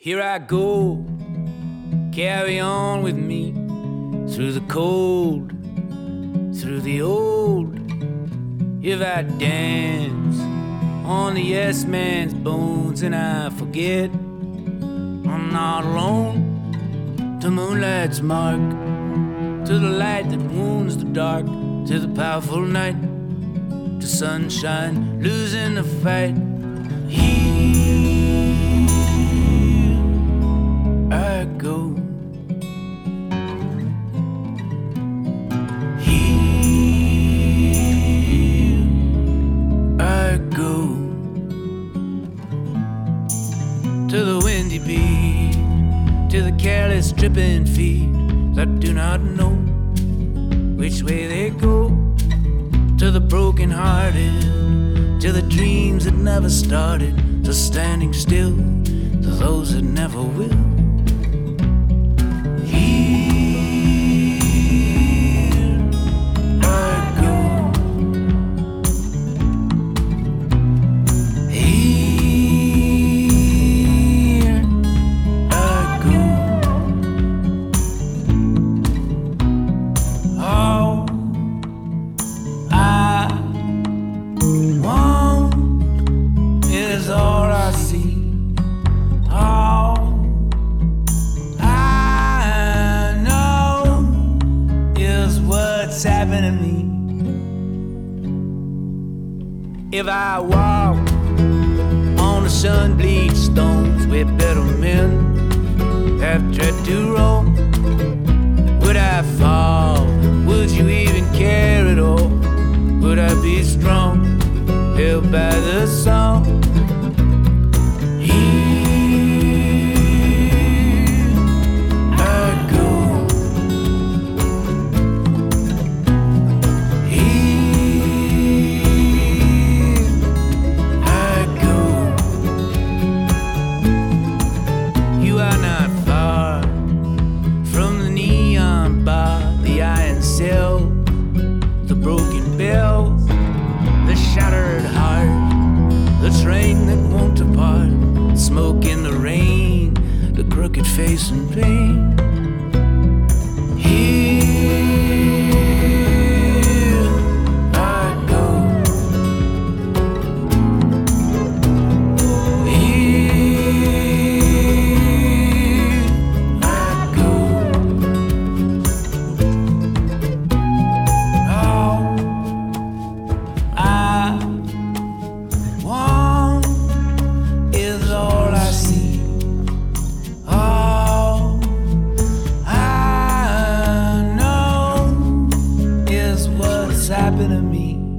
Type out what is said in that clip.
Here I go, carry on with me through the cold, through the old. If I dance on the yes man's bones and I forget I'm not alone, to moonlight's mark, to the light that wounds the dark, to the powerful night, to sunshine, losing the fight. Here I go. Here I go. To the windy beat, to the careless tripping feet that do not know which way they go. To the broken hearted, to the dreams that never started, to standing still, to those that never will. Here I go. Here I go. Oh, I want is all I see. All I know is what's happened to me. If I walk on the sun-bleached stones where better men have tried to roam, would I fall? Would you even care at all? Would I be strong, held by the song? Here I go. Here I go. You are not far from the neon bar, the iron cell, the broken bells, the shattered heart, the train that won't depart, smoke in the rain, the crooked face and pain. Here I go. Here I go. All I want is all I see. All I know is what's happened to me.